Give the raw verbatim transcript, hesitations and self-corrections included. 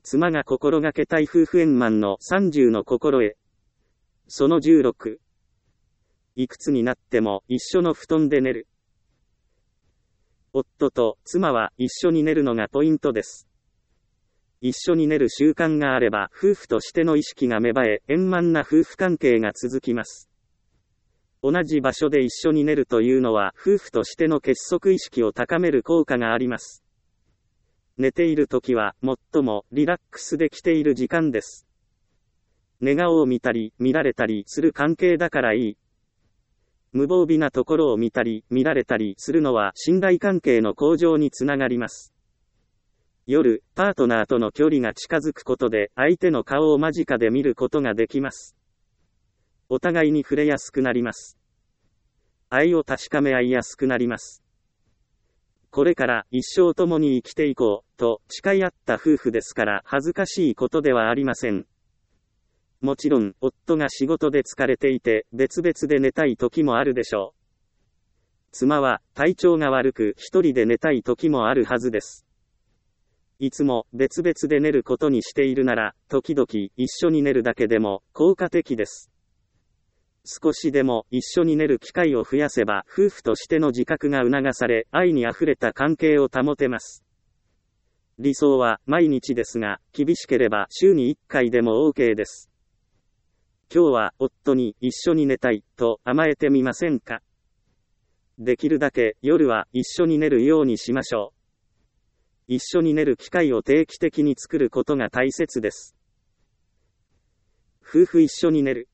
妻が心がけたい夫婦円満のさんじゅうの心得。そのじゅうろく。いくつになっても一緒の布団で寝る。夫と妻は一緒に寝るのがポイントです。一緒に寝る習慣があれば夫婦としての意識が芽生え、円満な夫婦関係が続きます。同じ場所で一緒に寝るというのは夫婦としての結束意識を高める効果があります。寝ている時は最もリラックスできている時間です。寝顔を見たり見られたりする関係だからいい。無防備なところを見たり見られたりするのは信頼関係の向上につながります。夜、パートナーとの距離が近づくことで相手の顔を間近で見ることができます。お互いに触れやすくなります。愛を確かめ合いやすくなります。これから一生共に生きていこうと誓い合った夫婦ですから恥ずかしいことではありません。もちろん夫が仕事で疲れていて別々で寝たい時もあるでしょう。妻は体調が悪く一人で寝たい時もあるはずです。いつも別々で寝ることにしているなら時々一緒に寝るだけでも効果的です。少しでも一緒に寝る機会を増やせば夫婦としての自覚が促され愛にあふれた関係を保てます。理想は毎日ですが厳しければ週にいっかいでも OK です。今日は夫に一緒に寝たいと甘えてみませんか？できるだけ夜は一緒に寝るようにしましょう。一緒に寝る機会を定期的に作ることが大切です。夫婦一緒に寝る。